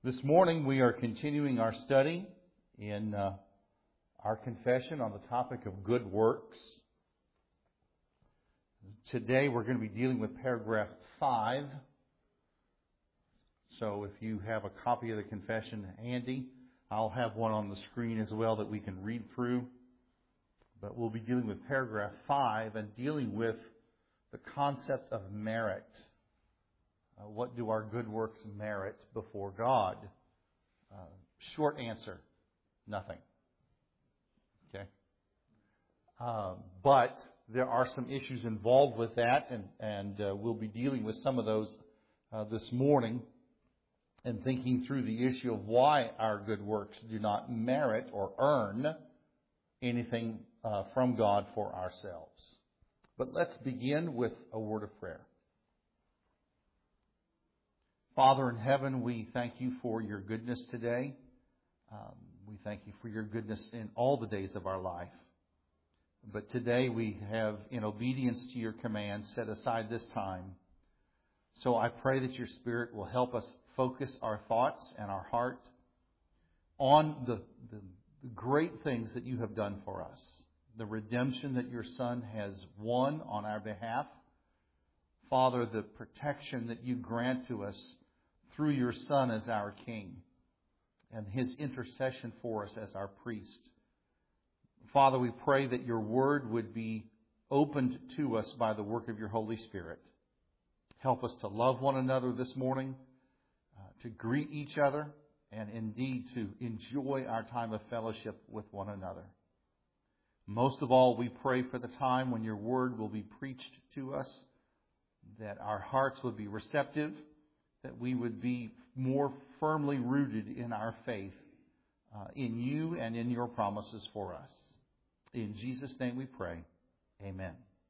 This morning we are continuing our study in our confession on the topic of good works. Today we're going to be dealing with paragraph 5. So if you have a copy of the confession handy, I'll have one on the screen as well that we can read through. But we'll be dealing with paragraph 5 and dealing with the concept of merit. What do our good works merit before God? Short answer, nothing. Okay. But there are some issues involved with that, and we'll be dealing with some of those this morning and thinking through the issue of why our good works do not merit or earn anything from God for ourselves. But let's begin with a word of prayer. Father in heaven, we thank you for your goodness today. We thank you for your goodness in all the days of our life. But today we have, in obedience to your command, set aside this time. So I pray that your Spirit will help us focus our thoughts and our heart on the great things that you have done for us. The redemption that your Son has won on our behalf. Father, the protection that you grant to us through your Son as our King, and His intercession for us as our priest. Father, we pray that your word would be opened to us by the work of your Holy Spirit. Help us to love one another this morning, to greet each other, and indeed to enjoy our time of fellowship with one another. Most of all, we pray for the time when your word will be preached to us, that our hearts would be receptive, that we would be more firmly rooted in our faith in you and in your promises for us. In Jesus' name we pray. Amen.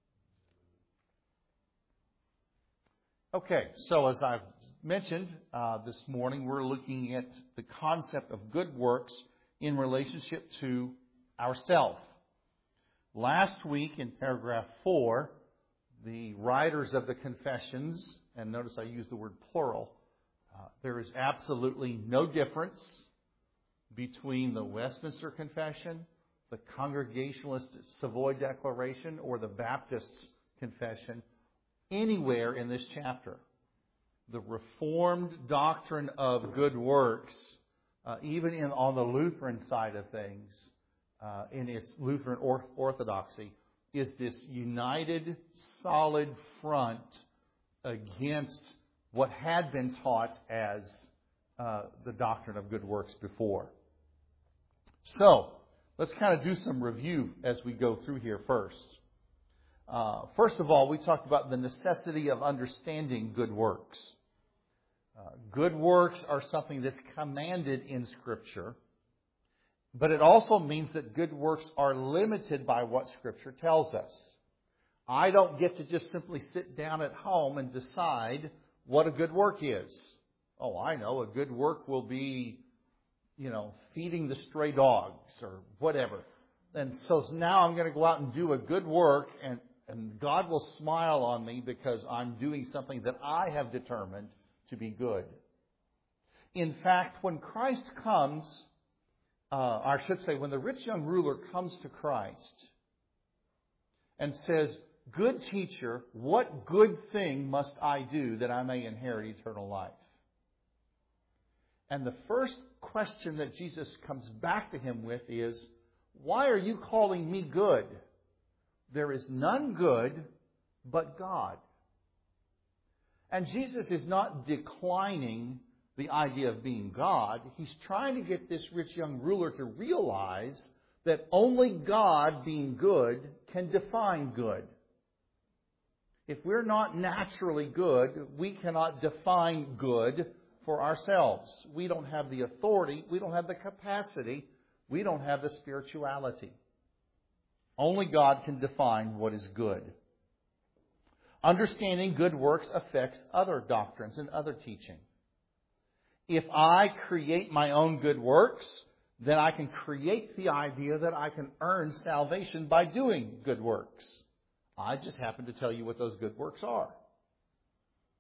Okay, so as I've mentioned this morning, we're looking at the concept of good works in relationship to ourselves. Last week in paragraph 4, the writers of the confessions, and notice I use the word plural, there is absolutely no difference between the Westminster Confession, the Congregationalist Savoy Declaration, or the Baptist Confession anywhere in this chapter. The Reformed doctrine of good works, even on the Lutheran side of things, in its Lutheran orthodoxy, is this united, solid front against what had been taught as the doctrine of good works before. So, let's kind of do some review as we go through here first. First of all, we talked about the necessity of understanding good works. Good works are something that's commanded in Scripture, but it also means that good works are limited by what Scripture tells us. I don't get to just simply sit down at home and decide what a good work is. Oh, I know, a good work will be, feeding the stray dogs or whatever. And so now I'm going to go out and do a good work, and God will smile on me because I'm doing something that I have determined to be good. In fact, when Christ comes, when the rich young ruler comes to Christ and says, "Good teacher, what good thing must I do that I may inherit eternal life?" And the first question that Jesus comes back to him with is, "Why are you calling me good? There is none good but God." And Jesus is not declining the idea of being God. He's trying to get this rich young ruler to realize that only God, being good, can define good. If we're not naturally good, we cannot define good for ourselves. We don't have the authority, we don't have the capacity, we don't have the spirituality. Only God can define what is good. Understanding good works affects other doctrines and other teaching. If I create my own good works, then I can create the idea that I can earn salvation by doing good works. I just happen to tell you what those good works are.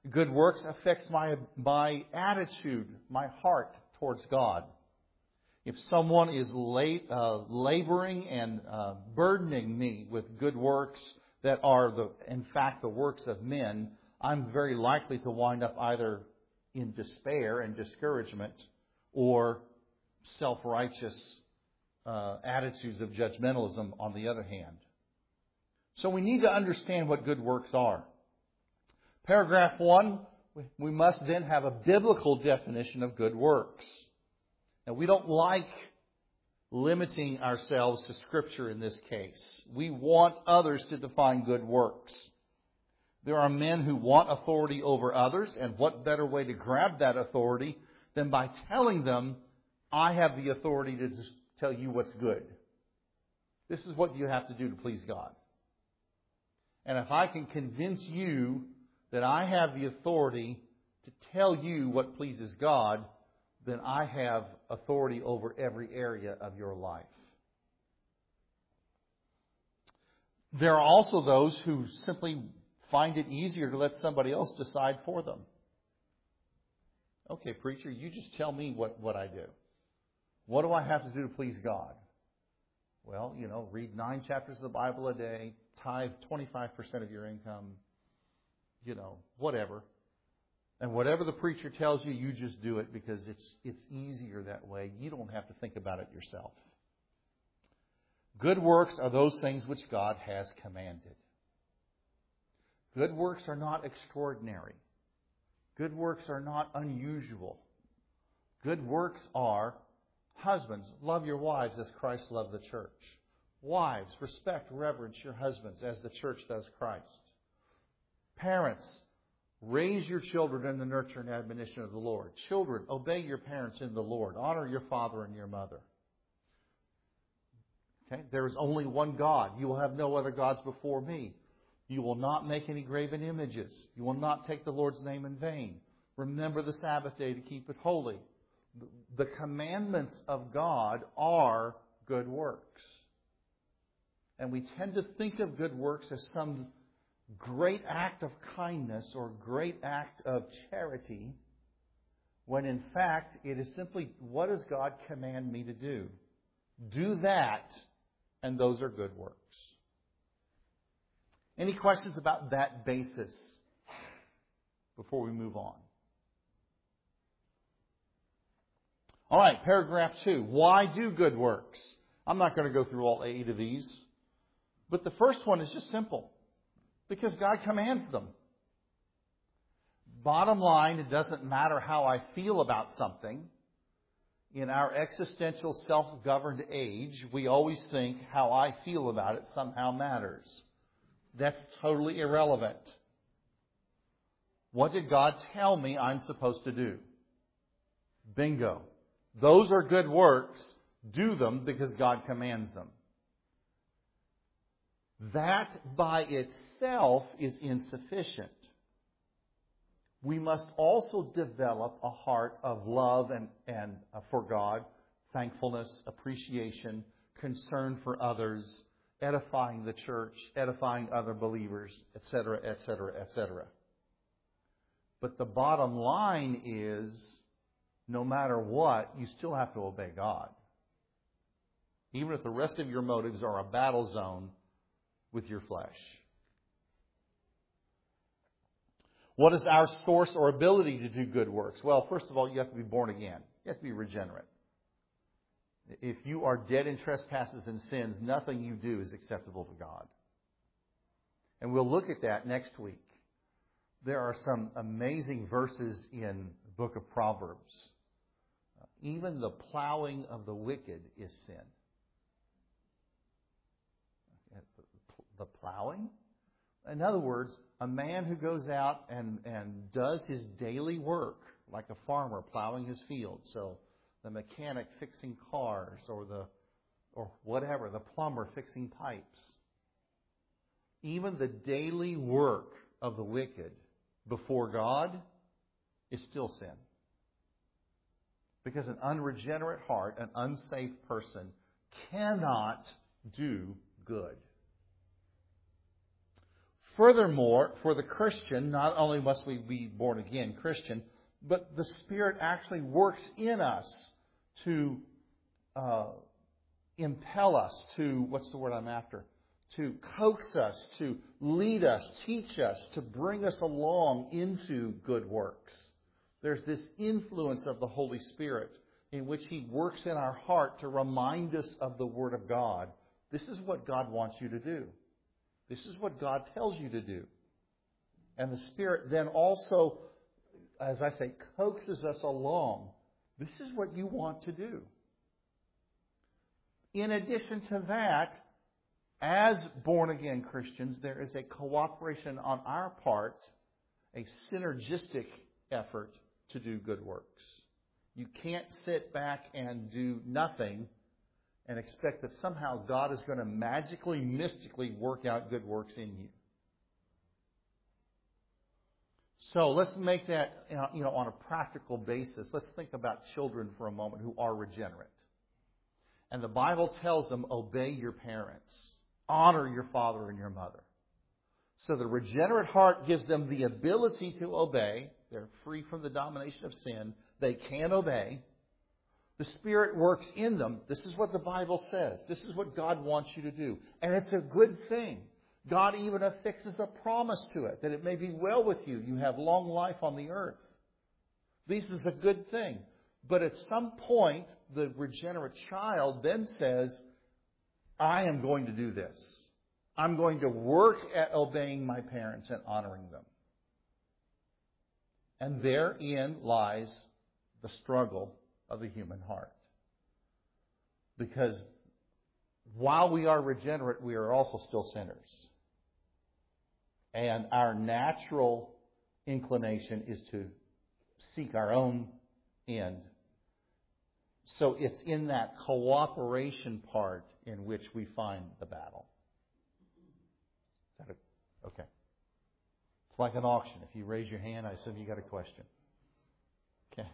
Good works affects my attitude, my heart towards God. If someone is laboring and burdening me with good works that are, in fact, the works of men, I'm very likely to wind up either in despair and discouragement or self-righteous attitudes of judgmentalism on the other hand. So we need to understand what good works are. Paragraph 1, we must then have a biblical definition of good works. Now, we don't like limiting ourselves to Scripture in this case. We want others to define good works. There are men who want authority over others, and what better way to grab that authority than by telling them, I have the authority to just tell you what's good. This is what you have to do to please God. And if I can convince you that I have the authority to tell you what pleases God, then I have authority over every area of your life. There are also those who simply find it easier to let somebody else decide for them. Okay, preacher, you just tell me what I do. What do I have to do to please God? Well, read 9 chapters of the Bible a day, tithe 25% of your income, whatever. And whatever the preacher tells you, you just do it because it's easier that way. You don't have to think about it yourself. Good works are those things which God has commanded. Good works are not extraordinary. Good works are not unusual. Good works are, husbands, love your wives as Christ loved the church. Wives, respect, reverence your husbands as the church does Christ. Parents, raise your children in the nurture and admonition of the Lord. Children, obey your parents in the Lord. Honor your father and your mother. Okay? There is only one God. You will have no other gods before me. You will not make any graven images. You will not take the Lord's name in vain. Remember the Sabbath day to keep it holy. The commandments of God are good works. And we tend to think of good works as some great act of kindness or great act of charity, when in fact it is simply, what does God command me to do? Do that, and those are good works. Any questions about that basis before we move on? All right, paragraph 2. Why do good works? I'm not going to go through all 8 of these, but the first one is just simple. Because God commands them. Bottom line, it doesn't matter how I feel about something. In our existential self-governed age, we always think how I feel about it somehow matters. That's totally irrelevant. What did God tell me I'm supposed to do? Bingo. Those are good works. Do them because God commands them. That by itself is insufficient. We must also develop a heart of love and for God, thankfulness, appreciation, concern for others, edifying the church, edifying other believers, etc., etc., etc. But the bottom line is, no matter what, you still have to obey God. Even if the rest of your motives are a battle zone with your flesh. What is our source or ability to do good works? Well, first of all, you have to be born again. You have to be regenerate. If you are dead in trespasses and sins, nothing you do is acceptable to God. And we'll look at that next week. There are some amazing verses in the book of Proverbs. Even the plowing of the wicked is sin. The plowing? In other words, a man who goes out and does his daily work, like a farmer plowing his field. So the mechanic fixing cars or whatever, the plumber fixing pipes. Even the daily work of the wicked before God is still sin. Because an unregenerate heart, an unsaved person, cannot do good. Furthermore, for the Christian, not only must we be born again Christian, but the Spirit actually works in us to impel us to, what's the word I'm after? To coax us, to lead us, teach us, to bring us along into good works. There's this influence of the Holy Spirit in which He works in our heart to remind us of the Word of God. This is what God wants you to do. This is what God tells you to do. And the Spirit then also, as I say, coaxes us along. This is what you want to do. In addition to that, as born-again Christians, there is a cooperation on our part, a synergistic effort to do good works. You can't sit back and do nothing and expect that somehow God is going to magically, mystically work out good works in you. So let's make that, on a practical basis. Let's think about children for a moment who are regenerate. And the Bible tells them, obey your parents. Honor your father and your mother. So the regenerate heart gives them the ability to obey. They're free from the domination of sin. They can obey. The Spirit works in them. This is what the Bible says. This is what God wants you to do. And it's a good thing. God even affixes a promise to it, that it may be well with you. You have long life on the earth. This is a good thing. But at some point, the regenerate child then says, I am going to do this. I'm going to work at obeying my parents and honoring them. And therein lies the struggle of the human heart. Because while we are regenerate, we are also still sinners. And our natural inclination is to seek our own end. So it's in that cooperation part in which we find the battle. Is that okay. It's like an auction. If you raise your hand, I assume you got a question. Okay.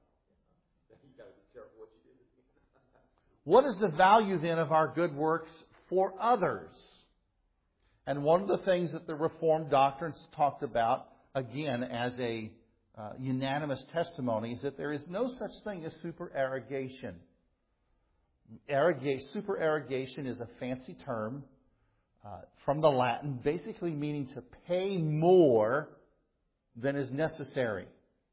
What is the value then of our good works for others? And one of the things that the Reformed doctrines talked about, again, as a unanimous testimony, is that there is no such thing as supererogation. Supererogation is a fancy term from the Latin, basically meaning to pay more than is necessary.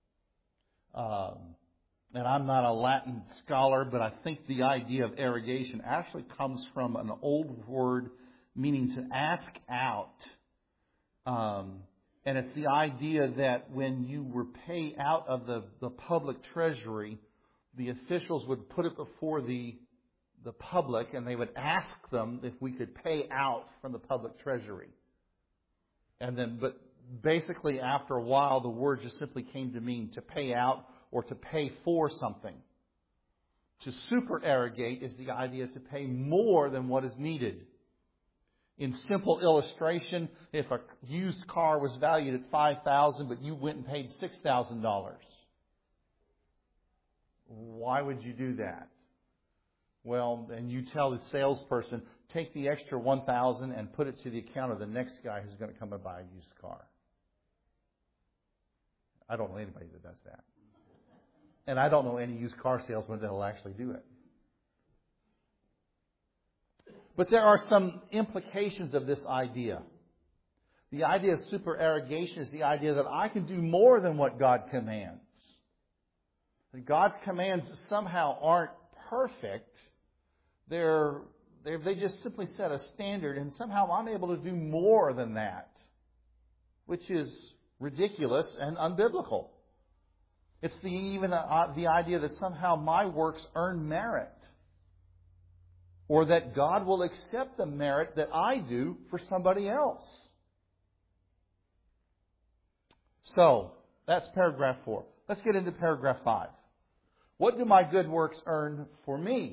And I'm not a Latin scholar, but I think the idea of arrogation actually comes from an old word meaning to ask out. And it's the idea that when you were paid out of the public treasury, the officials would put it before the public and they would ask them if we could pay out from the public treasury. But basically after a while, the word just simply came to mean to pay out or to pay for something. To supererogate is the idea to pay more than what is needed. In simple illustration, if a used car was valued at $5,000 but you went and paid $6,000, why would you do that? Well, and you tell the salesperson, take the extra $1,000 and put it to the account of the next guy who's going to come and buy a used car. I don't know anybody that does that. And I don't know any used car salesman that will actually do it. But there are some implications of this idea. The idea of supererogation is the idea that I can do more than what God commands. That God's commands somehow aren't perfect. They just simply set a standard, and somehow I'm able to do more than that, which is ridiculous and unbiblical. It's the idea that somehow my works earn merit, or that God will accept the merit that I do for somebody else. So, that's paragraph 4. Let's get into paragraph 5. What do my good works earn for me?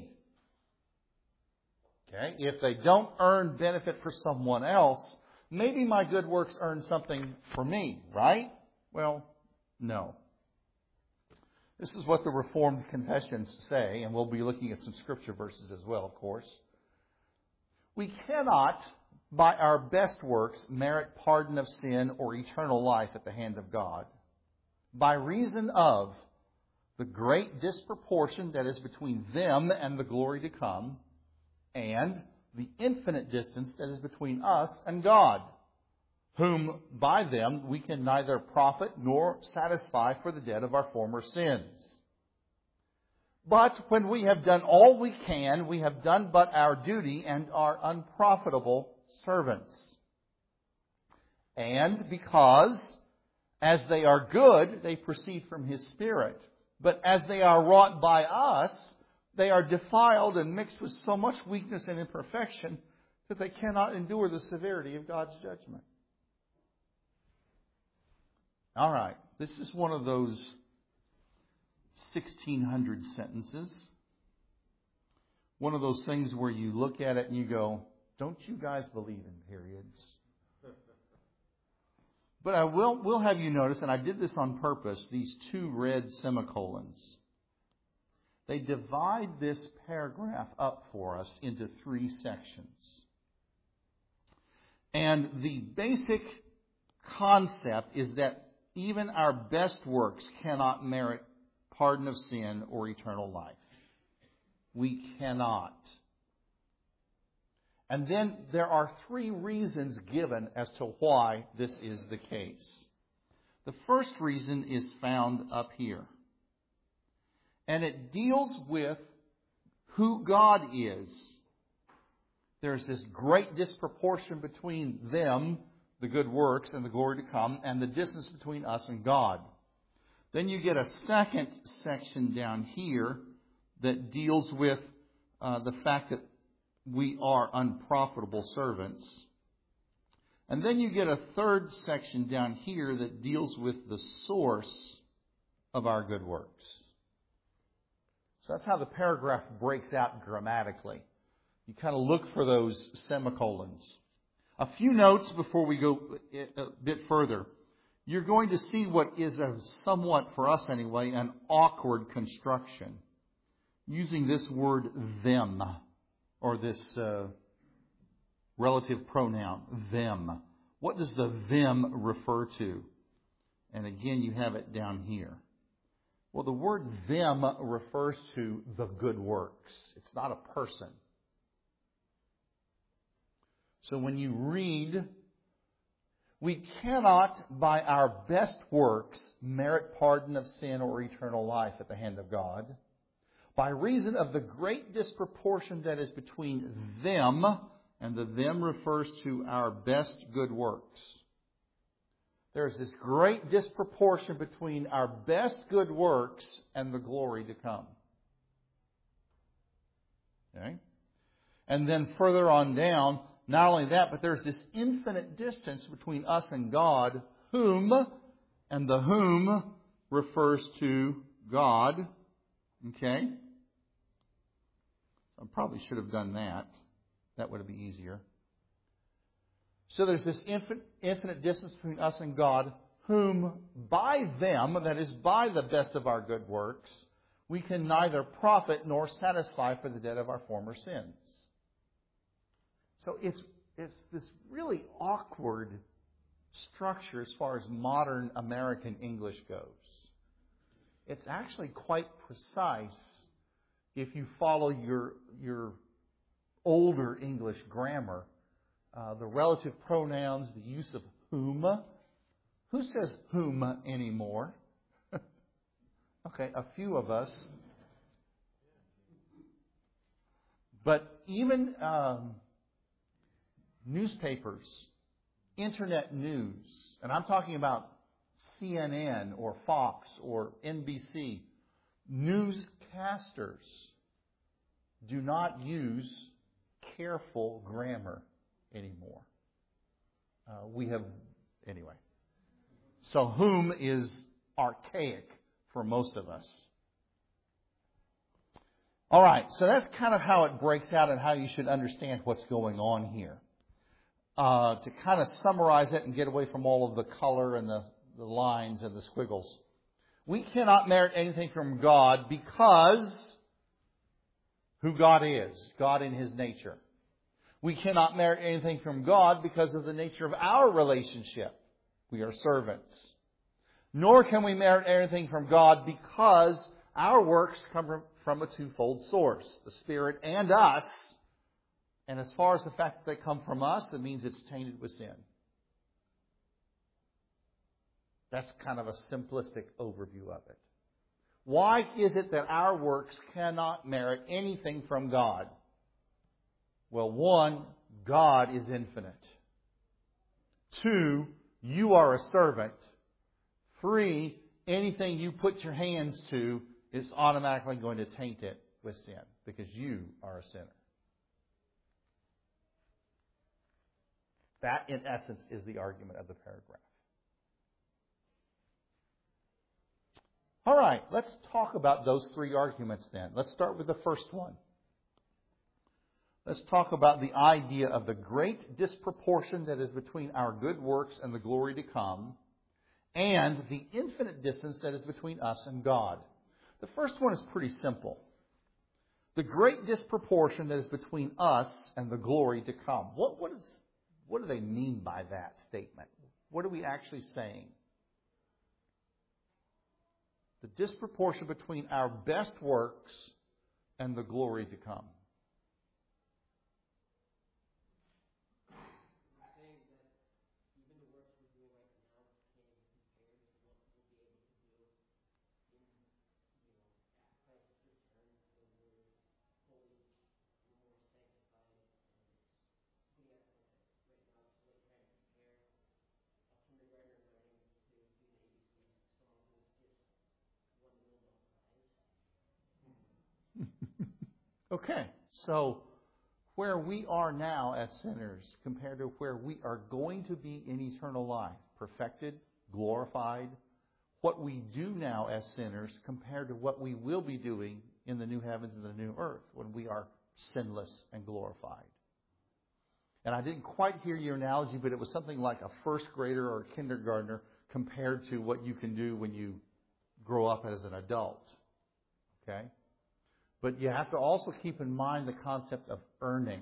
Okay, if they don't earn benefit for someone else, maybe my good works earn something for me, right? Well, no. This is what the Reformed confessions say, and we'll be looking at some scripture verses as well, of course. We cannot by our best works merit pardon of sin or eternal life at the hand of God, by reason of the great disproportion that is between them and the glory to come, and the infinite distance that is between us and God, whom by them we can neither profit nor satisfy for the debt of our former sins. But when we have done all we can, we have done but our duty and are unprofitable servants. And because, as they are good, they proceed from His Spirit, but as they are wrought by us, they are defiled and mixed with so much weakness and imperfection that they cannot endure the severity of God's judgment. All right, this is one of those 1,600 sentences. One of those things where you look at it and you go, don't you guys believe in periods? But I will have you notice, and I did this on purpose, these two red semicolons. They divide this paragraph up for us into 3 sections. And the basic concept is that even our best works cannot merit pardon of sin or eternal life. We cannot. And then there are 3 reasons given as to why this is the case. The first reason is found up here. And it deals with who God is. There's this great disproportion between them, the good works and the glory to come, and the distance between us and God. Then you get a second section down here that deals with the fact that we are unprofitable servants. And then you get a third section down here that deals with the source of our good works. So that's how the paragraph breaks out grammatically. You kind of look for those semicolons. A few notes before we go a bit further. You're going to see what is a somewhat, for us anyway, an awkward construction. Using this word them, or this relative pronoun, them. What does the them refer to? And again, you have it down here. Well, the word them refers to the good works. It's not a person. So when you read, we cannot by our best works merit pardon of sin or eternal life at the hand of God, by reason of the great disproportion that is between them, and the them refers to our best good works. There's this great disproportion between our best good works and the glory to come. Okay? And then further on down, not only that, but there's this infinite distance between us and God, whom, and the whom refers to God. Okay? I probably should have done that. That would be easier. So there's this infinite distance between us and God, whom by them, that is by the best of our good works, we can neither profit nor satisfy for the debt of our former sins. So it's this really awkward structure as far as modern American English goes. It's actually quite precise if you follow your older English grammar. The relative pronouns, the use of whom. Who says whom anymore? Okay, a few of us. But even newspapers, internet news, and I'm talking about CNN or Fox or NBC, newscasters do not use careful grammar anymore. Anyway. So whom is archaic for most of us. All right, so that's kind of how it breaks out and how you should understand what's going on here. To kind of summarize it and get away from all of the color and the lines and the squiggles. We cannot merit anything from God because who God is, God in His nature. We cannot merit anything from God because of the nature of our relationship. We are servants. Nor can we merit anything from God because our works come from a twofold source, the Spirit and us. And as far as the fact that they come from us, it means it's tainted with sin. That's kind of a simplistic overview of it. Why is it that our works cannot merit anything from God? Well, one, God is infinite. Two, you are a servant. Three, anything you put your hands to is automatically going to taint it with sin because you are a sinner. That, in essence, is the argument of the paragraph. All right, let's talk about those three arguments then. Let's start with the first one. Let's talk about the idea of the great disproportion that is between our good works and the glory to come, and the infinite distance that is between us and God. The first one is pretty simple. The great disproportion that is between us and the glory to come. What do they mean by that statement? What are we actually saying? The disproportion between our best works and the glory to come. Okay, so where we are now as sinners compared to where we are going to be in eternal life, perfected, glorified, what we do now as sinners compared to what we will be doing in the new heavens and the new earth when we are sinless and glorified. And I didn't quite hear your analogy, but it was something like a first grader or a kindergartner compared to what you can do when you grow up as an adult. Okay? But you have to also keep in mind the concept of earning.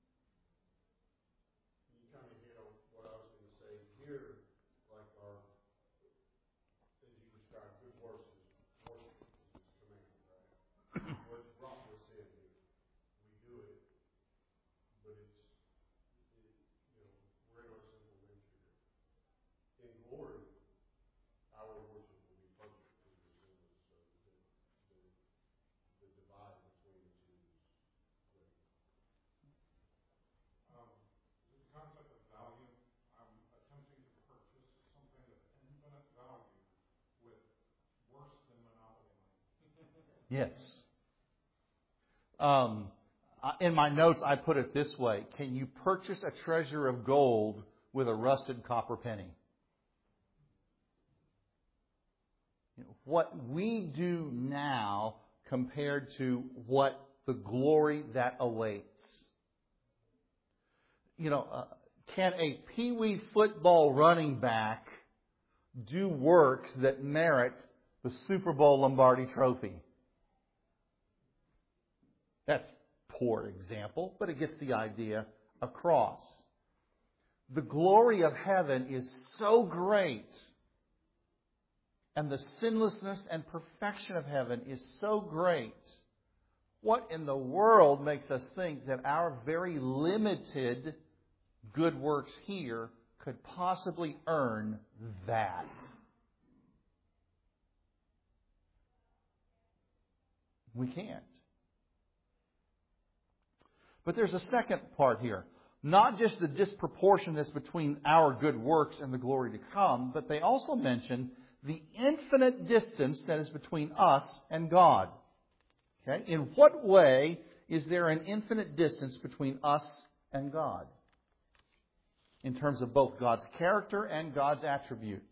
You kind of hit on what I was going to say here, like our, as you described, good works is worship is command, right? What's wrong with sin here? We do it, but we're in our sinful nature here. In glory, our worship will be perfect in the sinless, so the divide between the two is great. The concept of value, I'm attempting to purchase something of infinite value with worse than monopoly money. Yes. In my notes, I put it this way. Can you purchase a treasure of gold with a rusted copper penny? What we do now compared to what the glory that awaits. Can a peewee football running back do works that merit the Super Bowl Lombardi trophy? That's a poor example, but it gets the idea across. The glory of heaven is so great, and the sinlessness and perfection of heaven is so great. What in the world makes us think that our very limited good works here could possibly earn that? We can't. But there's a second part here. Not just the disproportionate between our good works and the glory to come, but they also mention the infinite distance that is between us and God. Okay? In what way is there an infinite distance between us and God? In terms of both God's character and God's attributes.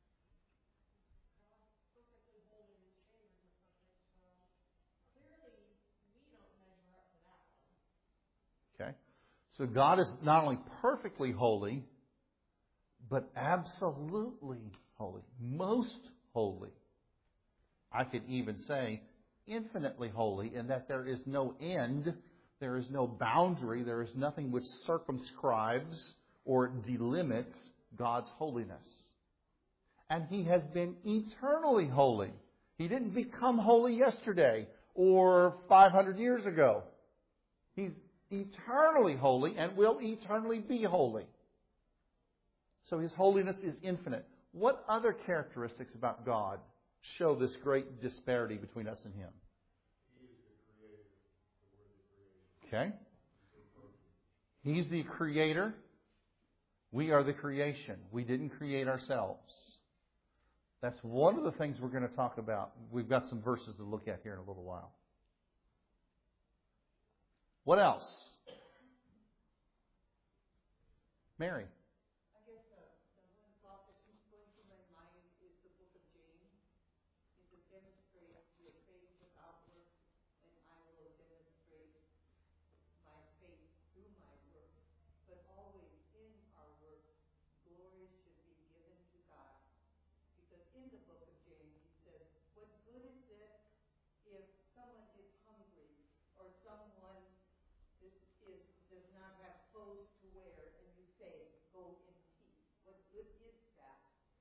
Okay? So God is not only perfectly holy, but absolutely holy. Most holy. I could even say infinitely holy in that there is no end There is no boundary. There is nothing which circumscribes or delimits God's holiness. And He has been eternally holy. He didn't become holy yesterday or 500 years ago. He's eternally holy and will eternally be holy. So His holiness is infinite. What other characteristics about God show this great disparity between us and Him? Okay? He's the Creator. We are the creation. We didn't create ourselves. That's one of the things we're going to talk about. We've got some verses to look at here in a little while. What else? Mary. I guess the one thought that keeps going through my mind is the book of James. It says, demonstrate your faith without works, and I will demonstrate my faith through my works. But always in our works, glory should be given to God. Because in the book of James, he says, what good is it if someone is hungry or someone does not have clothes to wear, and you say, go in peace? What good is that?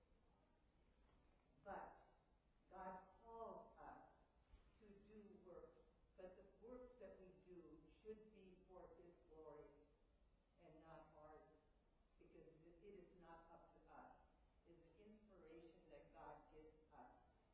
But God calls us to do works, but the works that we do should be for His glory and not ours, because it is not up to us. It is the inspiration that God gives us.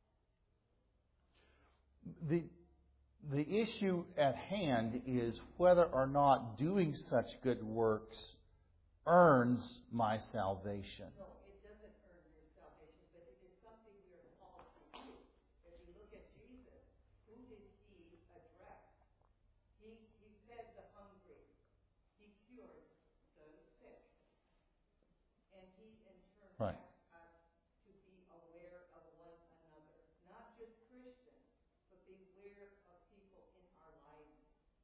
The issue at hand is whether or not doing such good works earns my salvation. No, it doesn't earn your salvation, but it is something we are called to do. If you look at Jesus, who did He address? He fed the hungry. He cured the sick. And He in turn Right. asked us to be aware of one another. Not just Christians, but beware of people in our lives.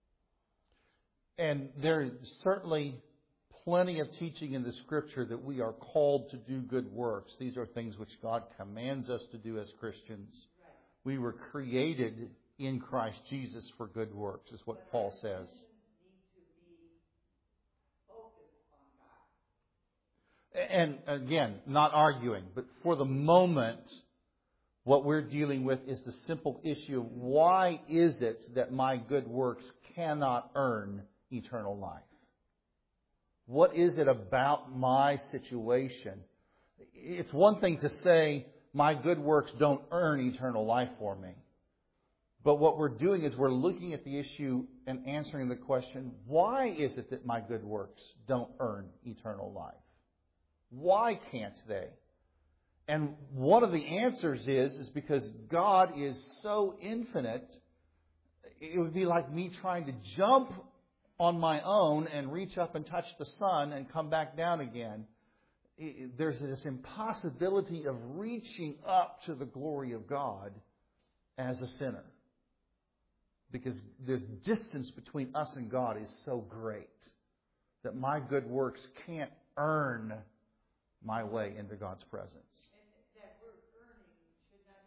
And there is certainly plenty of teaching in the Scripture that we are called to do good works. These are things which God commands us to do as Christians. Right. We were created in Christ Jesus for good works, is what Paul says. Need to be focused on God. And again, not arguing, but for the moment, what we're dealing with is the simple issue of why is it that my good works cannot earn eternal life? What is it about my situation? It's one thing to say my good works don't earn eternal life for me. But what we're doing is we're looking at the issue and answering the question, why is it that my good works don't earn eternal life? Why can't they? And one of the answers is because God is so infinite, it would be like me trying to jump on my own and reach up and touch the sun and come back down again. There's this impossibility of reaching up to the glory of God as a sinner. Because the distance between us and God is so great that my good works can't earn my way into God's presence. And that word earning should not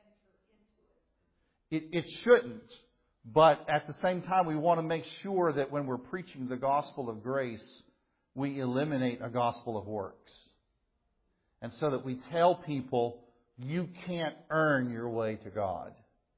even enter into it. It shouldn't. But at the same time, we want to make sure that when we're preaching the gospel of grace, we eliminate a gospel of works. And so that we tell people, you can't earn your way to God.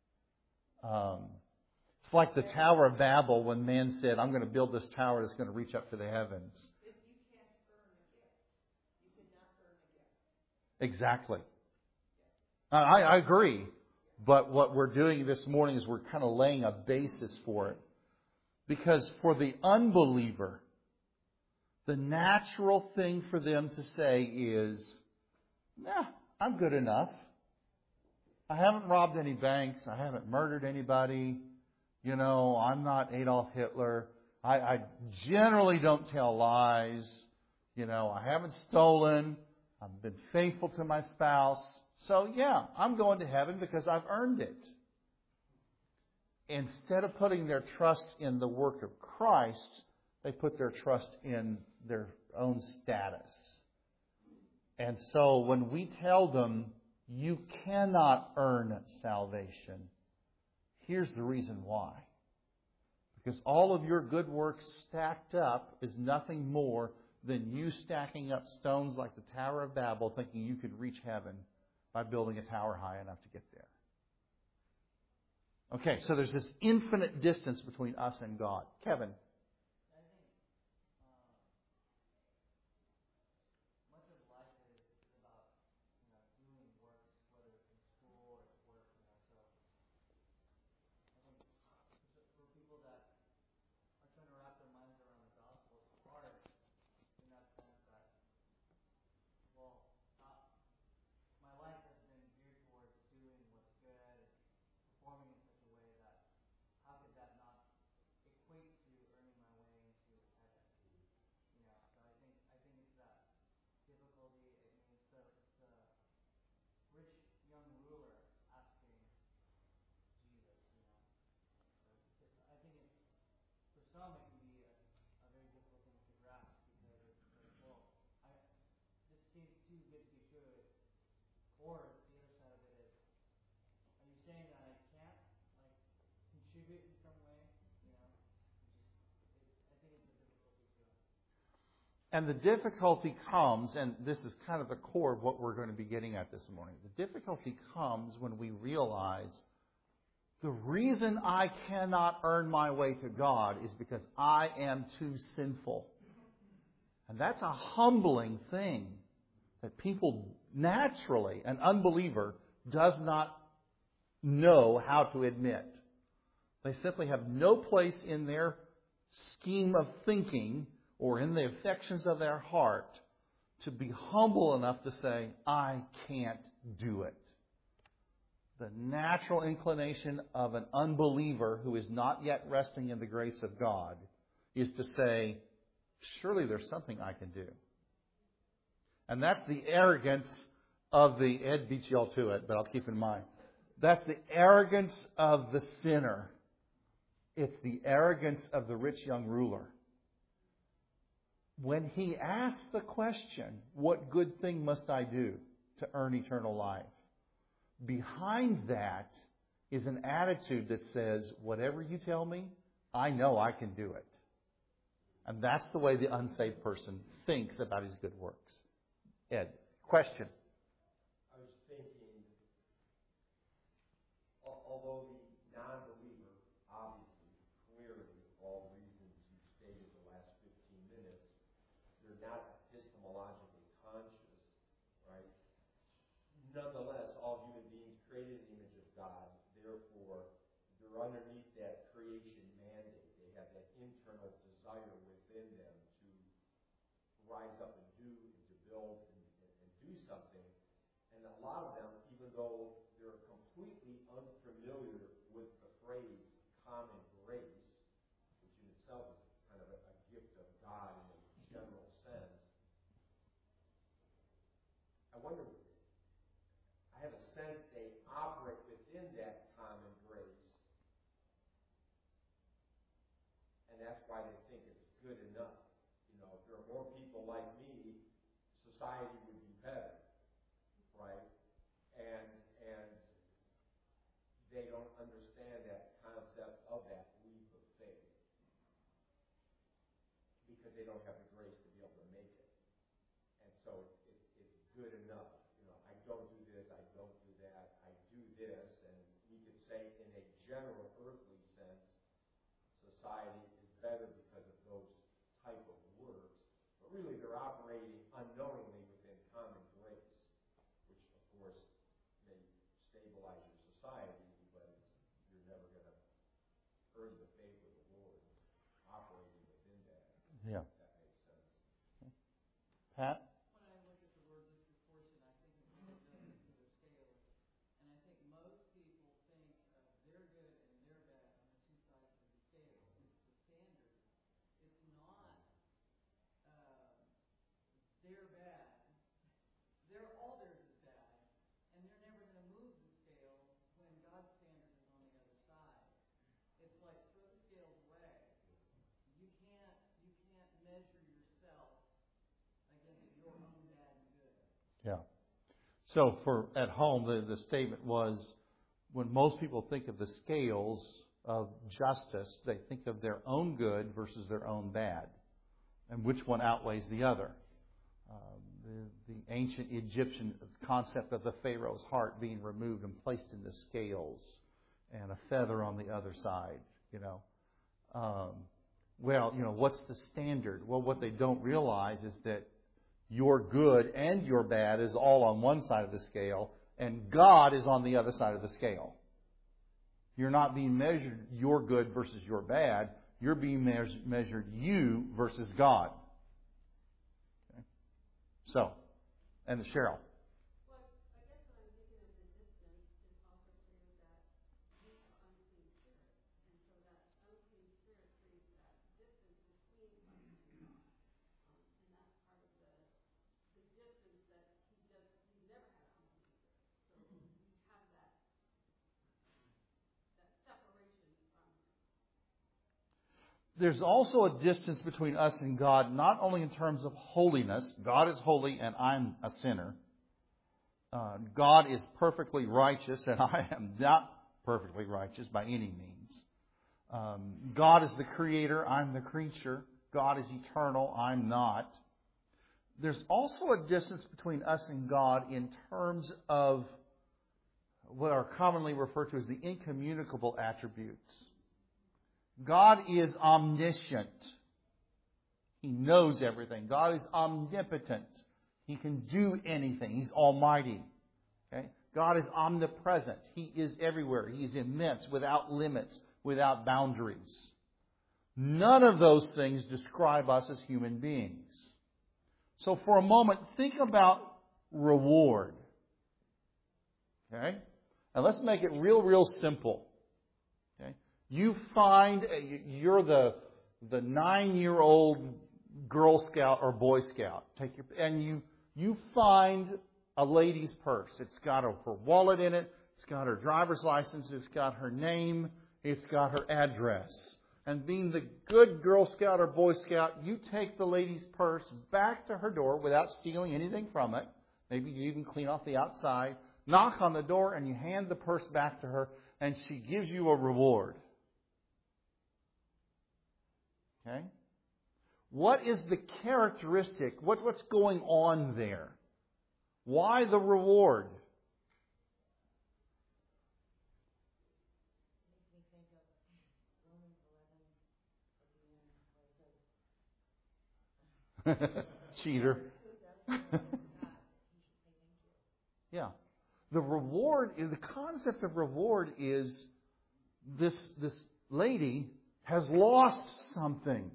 It's like the Tower of Babel when man said, I'm going to build this tower that's going to reach up to the heavens. If you can't earn a gift, you cannot earn a gift. Exactly. I agree. But what we're doing this morning is we're kind of laying a basis for it. Because for the unbeliever, the natural thing for them to say is, nah, I'm good enough. I haven't robbed any banks. I haven't murdered anybody. You know, I'm not Adolf Hitler. I generally don't tell lies. You know, I haven't stolen. I've been faithful to my spouse. So, yeah, I'm going to heaven because I've earned it. Instead of putting their trust in the work of Christ, they put their trust in their own status. And so when we tell them, you cannot earn salvation, here's the reason why. Because all of your good works stacked up is nothing more than you stacking up stones like the Tower of Babel, thinking you could reach heaven by building a tower high enough to get there. Okay, so there's this infinite distance between us and God. Kevin. And the difficulty comes, and this is kind of the core of what we're going to be getting at this morning. The difficulty comes when we realize the reason I cannot earn my way to God is because I am too sinful. And that's a humbling thing that people naturally, an unbeliever, does not know how to admit. They simply have no place in their scheme of thinking or in the affections of their heart to be humble enough to say, I can't do it. The natural inclination of an unbeliever who is not yet resting in the grace of God is to say, surely there's something I can do. And that's the arrogance of the, Ed beats you all to it, but I'll keep in mind. That's the arrogance of the sinner. It's the arrogance of the rich young ruler. When he asks the question, what good thing must I do to earn eternal life? Behind that is an attitude that says, whatever you tell me, I know I can do it. And that's the way the unsaved person thinks about his good works. Ed, question. I was thinking, although the non-believer, obviously, clearly, all the reasons you stated the last 15 minutes, they're not epistemologically conscious, right? Nonetheless, all human beings created in the image of God. Therefore, they're underneath that creation mandate. They have that internal desire within them to rise up and do, and to build and do something. And a lot of them, even though they're completely unfamiliar with the phrase common grace, which in itself is kind of a gift of God in a general sense, I wonder, I have a sense they operate within that common grace, and that's why they think it's good enough. You know, if there are more people like me, society would be better, right? And they don't understand that concept of that leap of faith because they don't have the grace to be able to make it. And so it's good enough. You know, I don't do this, I don't do that, I do this, and we could say in a general earthly sense, society is better because of those type of words. But really they're operating unknowingly within common grace, which of course may stabilize your society, but you're never going to earn the faith of the Lord operating within that. Yeah. If that makes sense. Pat? When I look at the word disproportion, I think of what it does to the scales. And I think most people think of their good and their bad on the two sides of the scale. It's the standard. It's not their bad. All theirs is bad. And they're never going to move the scale when God's standard is on the other side. It's like throw the scales away. You can't measure yourself against your own bad and good. Yeah. So for at home, the statement was, when most people think of the scales, of justice. They think of their own good versus their own bad, and which one outweighs the other. The ancient Egyptian concept of the Pharaoh's heart being removed and placed in the scales, and a feather on the other side. What's the standard? Well, what they don't realize is that your good and your bad is all on one side of the scale, and God is on the other side of the scale. You're not being measured your good versus your bad. You're being measured you versus God. Okay? So, and Cheryl. Well, I guess what I'm thinking of the distance is also clear that we are unclean spirits. And so that unclean spirit creates that distance between us and God. And that's part of the distance that he's never had an unclean spirit. So we have that separation from him. There's also a distance between us and God, not only in terms of holiness. God is holy and I'm a sinner. God is perfectly righteous and I am not perfectly righteous by any means. God is the creator, I'm the creature. God is eternal, I'm not. There's also a distance between us and God in terms of what are commonly referred to as the incommunicable attributes. God is omniscient. He knows everything. God is omnipotent. He can do anything. He's almighty. Okay? God is omnipresent. He is everywhere. He is immense, without limits, without boundaries. None of those things describe us as human beings. So for a moment, think about reward. Okay? And let's make it real simple. Okay? You find, you're the 9-year-old Girl Scout or Boy Scout. And you find a lady's purse. It's got her wallet in it. It's got her driver's license. It's got her name. It's got her address. And being the good Girl Scout or Boy Scout, you take the lady's purse back to her door without stealing anything from it. Maybe you even clean off the outside. Knock on the door and you hand the purse back to her and she gives you a reward. Okay? What is the characteristic? What's going on there? Why the reward? Cheater. Yeah. The reward, the concept of reward is this lady has lost something.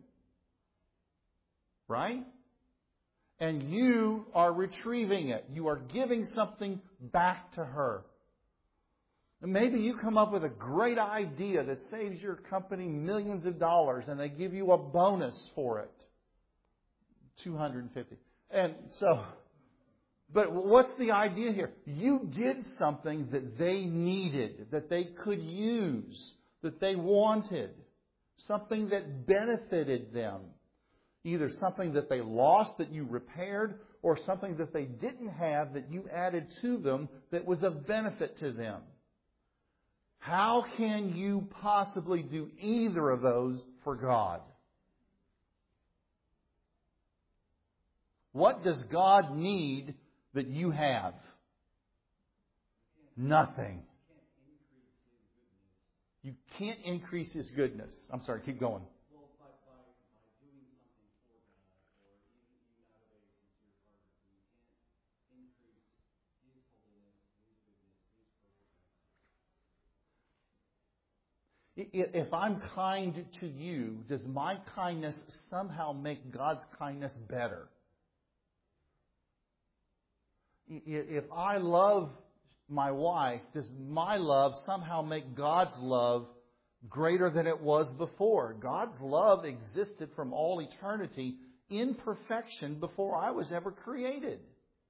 Right? And you are retrieving it. You are giving something back to her. And maybe you come up with a great idea that saves your company millions of dollars and they give you a bonus for it. $250. And so, but what's the idea here? You did something that they needed, that they could use, that they wanted. Something that benefited them. Either something that they lost that you repaired, or something that they didn't have that you added to them that was of benefit to them. How can you possibly do either of those for God? What does God need that you have? Nothing. You can't increase His goodness. I'm sorry, keep going. Well, by doing something for God, or even nowadays, since you're part of it, you can't increase His holiness, His goodness, His perfectness. If I'm kind to you, does my kindness somehow make God's kindness better? If I love my wife, does my love somehow make God's love greater than it was before? God's love existed from all eternity in perfection before I was ever created.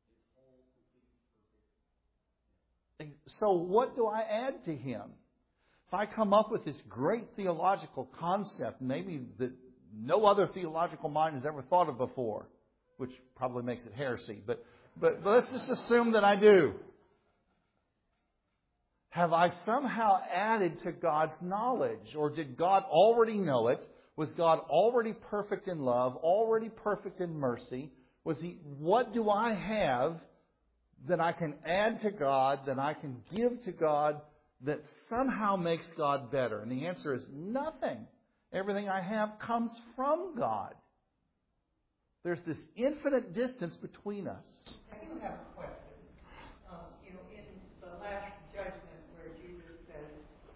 So what do I add to Him? If I come up with this great theological concept, maybe that no other theological mind has ever thought of before, which probably makes it heresy, but let's just assume that I do. Have I somehow added to God's knowledge? Or did God already know it? Was God already perfect in love, already perfect in mercy? What do I have that I can add to God, that I can give to God, that somehow makes God better? And the answer is nothing. Everything I have comes from God. There's this infinite distance between us. I do have a question. In the last judgment where Jesus says,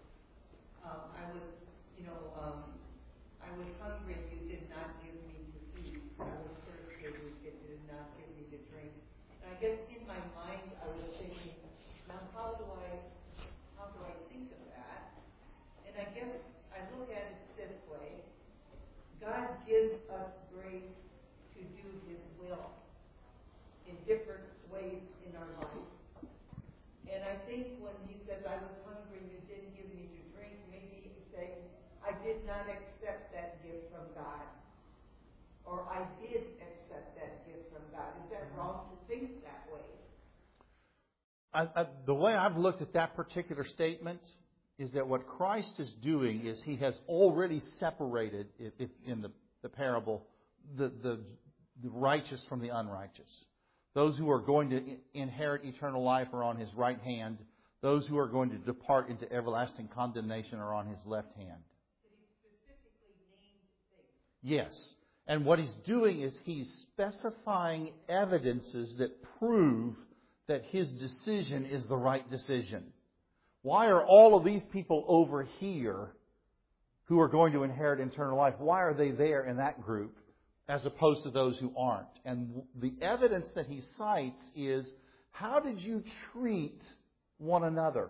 I was hungry and you did not give me to eat. I was thirsty and you did not give me to drink. And I guess in my mind I was thinking, now how do I think of that? And I guess I look at it this way. God gives us grace to do His will in different ways in our life. And I think when He says, I was hungry and you didn't give me to drink, maybe He say, I did not accept that gift from God. Or I did accept that gift from God. Is that wrong to think that way? The way I've looked at that particular statement is that what Christ is doing is He has already separated, in the parable, the righteous from the unrighteous. Those who are going to inherit eternal life are on His right hand. Those who are going to depart into everlasting condemnation are on His left hand. Did He specifically name things? Yes. And what He's doing is He's specifying evidences that prove that His decision is the right decision. Why are all of these people over here who are going to inherit eternal life, why are they there in that group as opposed to those who aren't? And the evidence that He cites is, how did you treat one another?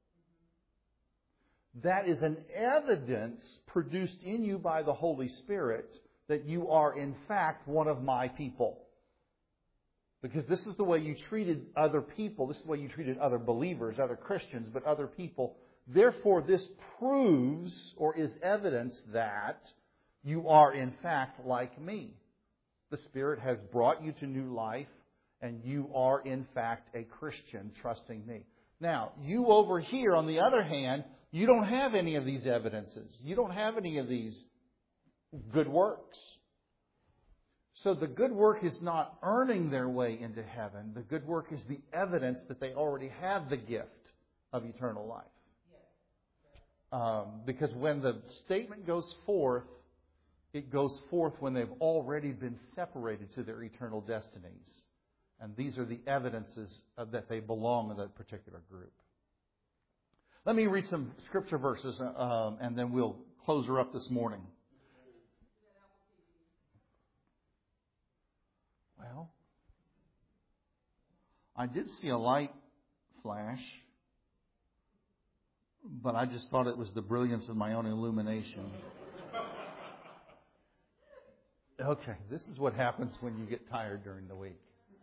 That is an evidence produced in you by the Holy Spirit that you are in fact one of my people. Because this is the way you treated other people. This is the way you treated other believers, other Christians, but other people. Therefore, this proves or is evidence that you are in fact like me. The Spirit has brought you to new life, and you are in fact a Christian trusting me. Now, you over here, on the other hand, you don't have any of these evidences. You don't have any of these good works. So the good work is not earning their way into heaven. The good work is the evidence that they already have the gift of eternal life. Because when the statement goes forth, it goes forth when they've already been separated to their eternal destinies. And these are the evidences that they belong in that particular group. Let me read some scripture verses, and then we'll close her up this morning. Well, I did see a light flash, but I just thought it was the brilliance of my own illumination. Okay, this is what happens when you get tired during the week.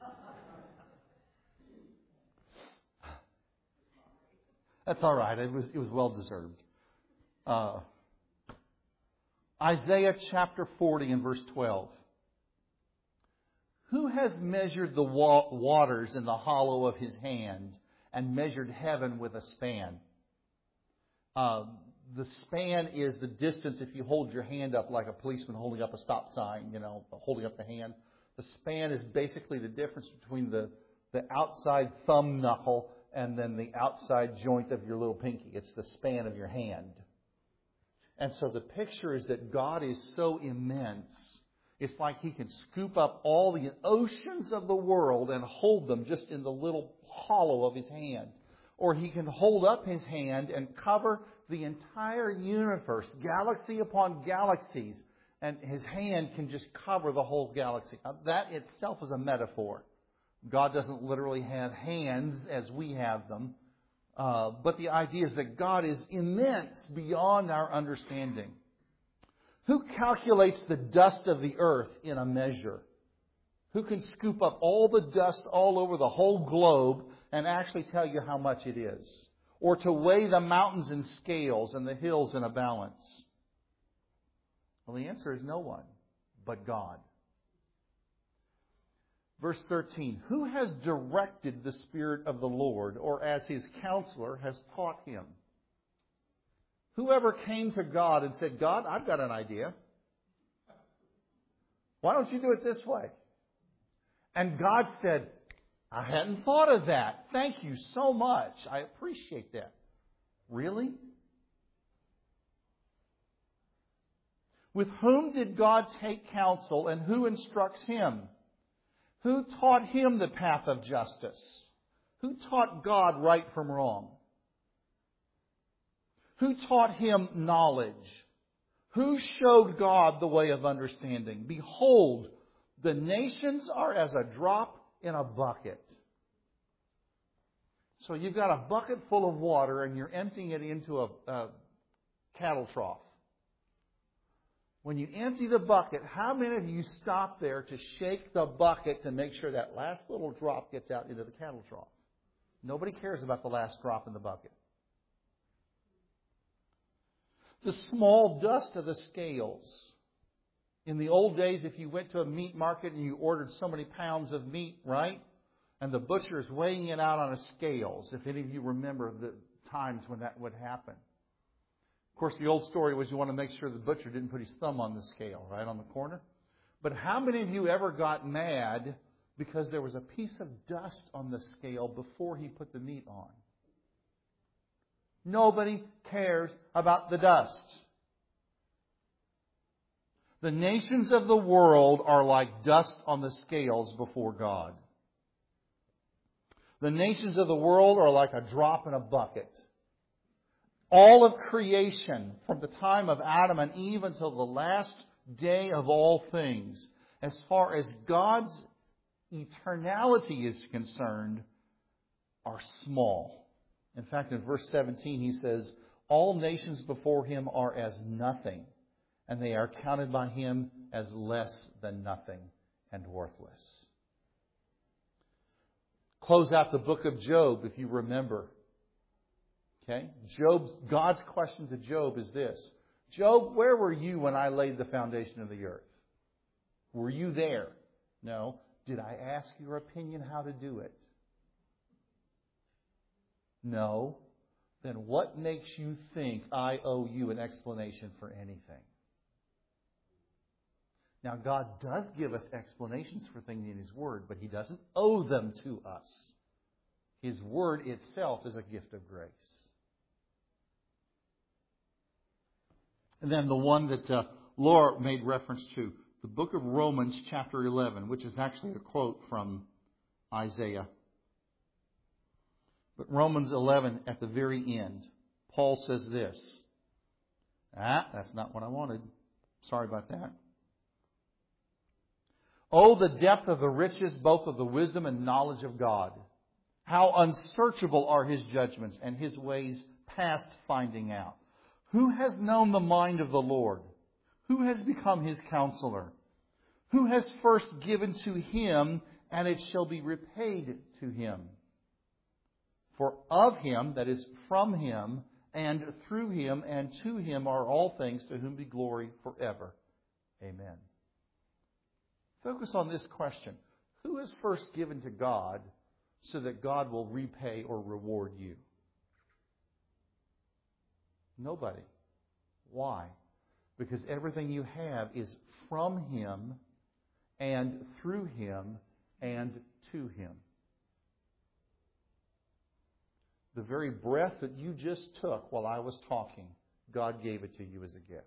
That's all right. It was well deserved. Isaiah chapter 40 and verse 12. Who has measured the waters in the hollow of his hand and measured heaven with a span? The span is the distance if you hold your hand up like a policeman holding up a stop sign, holding up the hand. The span is basically the difference between the outside thumb knuckle and then the outside joint of your little pinky. It's the span of your hand. And so the picture is that God is so immense, it's like He can scoop up all the oceans of the world and hold them just in the little hollow of His hand. Or He can hold up His hand and cover the entire universe, galaxy upon galaxies, and His hand can just cover the whole galaxy. Now, that itself is a metaphor. God doesn't literally have hands as we have them, but the idea is that God is immense beyond our understanding. Who calculates the dust of the earth in a measure? Who can scoop up all the dust all over the whole globe and actually tell you how much it is? Or to weigh the mountains in scales and the hills in a balance? Well, the answer is no one but God. Verse 13, who has directed the Spirit of the Lord, or as His counselor has taught Him? Whoever came to God and said, God, I've got an idea. Why don't you do it this way? And God said, I hadn't thought of that. Thank you so much. I appreciate that. Really? With whom did God take counsel, and who instructs Him? Who taught Him the path of justice? Who taught God right from wrong? Who taught Him knowledge? Who showed God the way of understanding? Behold, the nations are as a drop in a bucket. So you've got a bucket full of water and you're emptying it into a cattle trough. When you empty the bucket, how many of you stop there to shake the bucket to make sure that last little drop gets out into the cattle trough? Nobody cares about the last drop in the bucket. The small dust of the scales. In the old days, if you went to a meat market and you ordered so many pounds of meat, right? And the butcher is weighing it out on a scales. If any of you remember the times when that would happen. Of course, the old story was you want to make sure the butcher didn't put his thumb on the scale, right, on the corner. But how many of you ever got mad because there was a piece of dust on the scale before he put the meat on? Nobody cares about the dust. The nations of the world are like dust on the scales before God. The nations of the world are like a drop in a bucket. All of creation, from the time of Adam and Eve until the last day of all things, as far as God's eternality is concerned, are small. In fact, in verse 17 he says, all nations before Him are as nothing, and they are counted by Him as less than nothing and worthless. Close out the book of Job, if you remember. Okay? God's question to Job is this. Job, where were you when I laid the foundation of the earth? Were you there? No. Did I ask your opinion how to do it? No. Then what makes you think I owe you an explanation for anything? Now, God does give us explanations for things in His Word, but He doesn't owe them to us. His Word itself is a gift of grace. And then the one that Laura made reference to, the book of Romans chapter 11, which is actually a quote from Isaiah. But Romans 11, at the very end, Paul says this. That's not what I wanted. Sorry about that. Oh, the depth of the riches, both of the wisdom and knowledge of God. How unsearchable are His judgments and His ways past finding out. Who has known the mind of the Lord? Who has become His counselor? Who has first given to Him, and it shall be repaid to Him? For of Him, that is from Him, and through Him, and to Him are all things, to whom be glory forever. Amen. Focus on this question. Who is first given to God so that God will repay or reward you? Nobody. Why? Because everything you have is from Him and through Him and to Him. The very breath that you just took while I was talking, God gave it to you as a gift.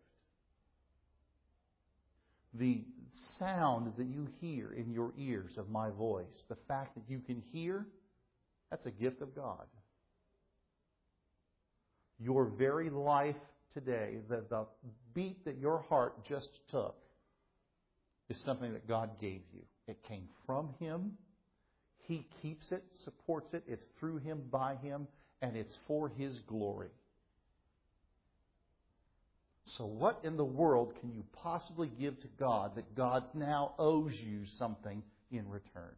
The sound that you hear in your ears of my voice, the fact that you can hear, that's a gift of God. Your very life today, the beat that your heart just took, is something that God gave you. It came from Him. He keeps it, supports it. It's through Him, by Him, and it's for His glory. So what in the world can you possibly give to God that God now owes you something in return?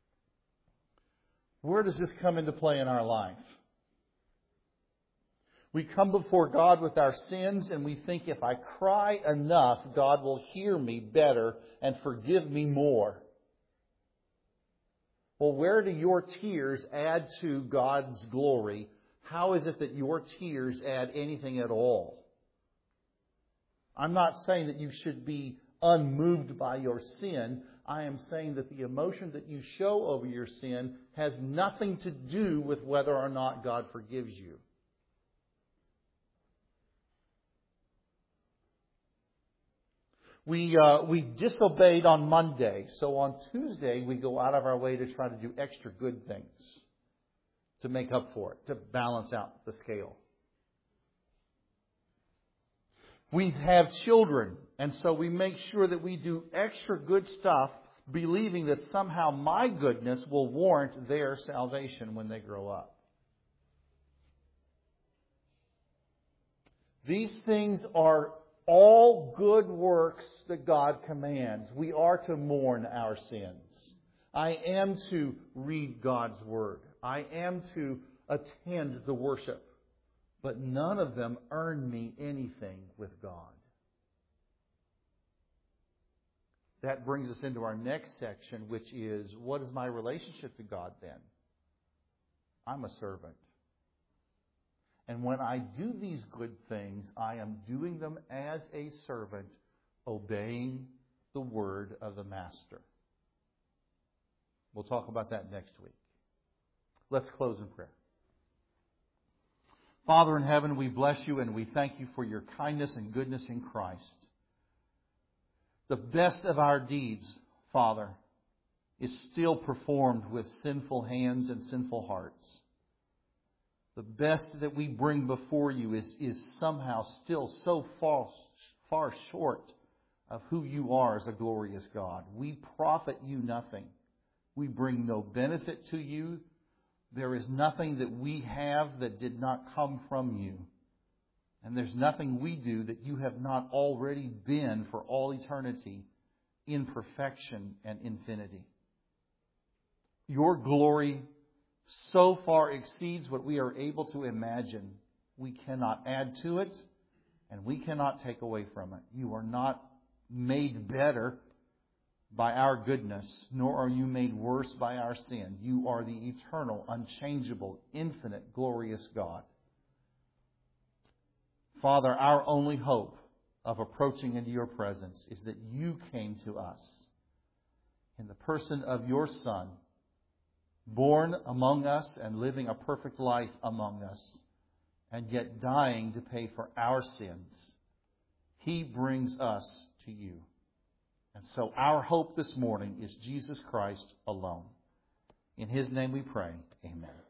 Where does this come into play in our life? We come before God with our sins and we think if I cry enough, God will hear me better and forgive me more. Well, where do your tears add to God's glory? How is it that your tears add anything at all? I'm not saying that you should be unmoved by your sin. I am saying that the emotion that you show over your sin has nothing to do with whether or not God forgives you. We disobeyed on Monday, so on Tuesday we go out of our way to try to do extra good things to make up for it, to balance out the scale. We have children, and so we make sure that we do extra good stuff, believing that somehow my goodness will warrant their salvation when they grow up. These things are all good works that God commands. We are to mourn our sins. I am to read God's Word. I am to attend the worship. But none of them earn me anything with God. That brings us into our next section, which is, what is my relationship to God then? I'm a servant. And when I do these good things, I am doing them as a servant, obeying the word of the Master. We'll talk about that next week. Let's close in prayer. Father in heaven, we bless you and we thank you for your kindness and goodness in Christ. The best of our deeds, Father, is still performed with sinful hands and sinful hearts. The best that we bring before you is somehow still so far short of who you are as a glorious God. We profit you nothing. We bring no benefit to you. There is nothing that we have that did not come from you. And there's nothing we do that you have not already been for all eternity in perfection and infinity. Your glory so far exceeds what we are able to imagine. We cannot add to it, and we cannot take away from it. You are not made better by our goodness, nor are you made worse by our sin. You are the eternal, unchangeable, infinite, glorious God. Father, our only hope of approaching into your presence is that you came to us in the person of your Son, born among us and living a perfect life among us, and yet dying to pay for our sins. He brings us to you. And so our hope this morning is Jesus Christ alone. In His name we pray. Amen.